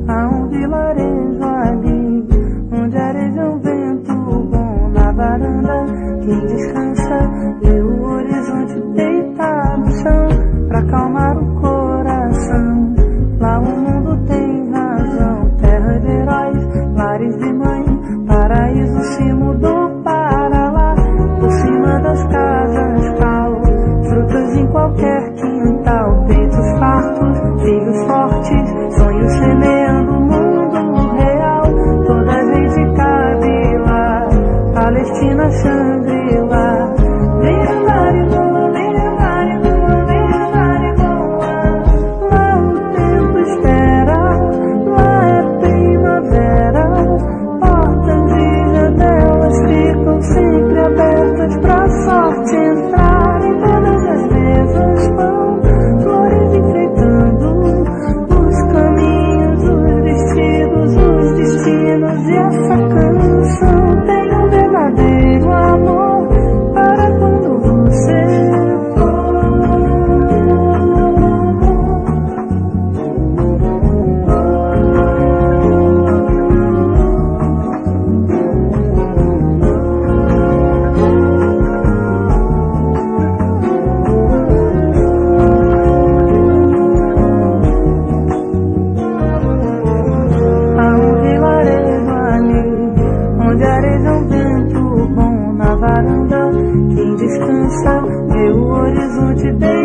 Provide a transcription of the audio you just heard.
Há um vilarejo ali, onde areja um vento bom. Na varanda, quem descansa vê o horizonte deitar no chão, pra acalmar o coração. Lá o mundo tem razão, terra de heróis, lares de mãe, paraíso se mudou para lá. Por cima das casas cal, frutas em qualquer quintal, peitos fartos, filhos fortes, sonhos semeando o mundo real. Toda gente cabe lá, Palestina, Xangri-Lá. Vem andar e voa, vem andar e voa, vem andar e voa. Lá o tempo espera, lá é primavera. Portas e janelas ficam sempre abertas pra sorte entrar. Em todas as mesas vão flores enfeitando os caminhos, os vestidos, os destinos. E essa canção tem um verdadeiro amor para quando você for. Há um vilarejo ali, onde areja um vento bom. Na varanda, quem descansa vê o horizonte dele.